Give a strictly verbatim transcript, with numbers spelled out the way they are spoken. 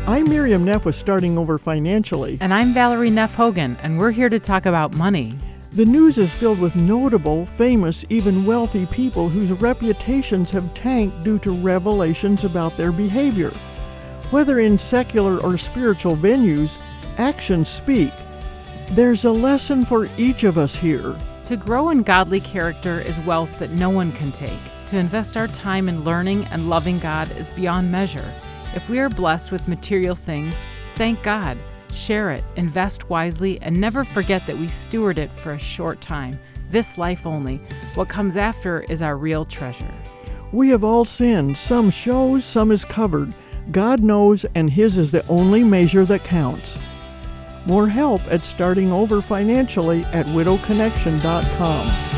I'm Miriam Neff with Starting Over Financially. And I'm Valerie Neff Hogan, and we're here to talk about money. The news is filled with notable, famous, even wealthy people whose reputations have tanked due to revelations about their behavior. Whether in secular or spiritual venues, actions speak. There's a lesson for each of us here. To grow in godly character is wealth that no one can take. To invest our time in learning and loving God is beyond measure. If we are blessed with material things, thank God, share it, invest wisely, and never forget that we steward it for a short time, this life only. What comes after is our real treasure. We have all sinned. Some shows, some is covered. God knows, and His is the only measure that counts. More help at Starting Over Financially at widow connection dot com.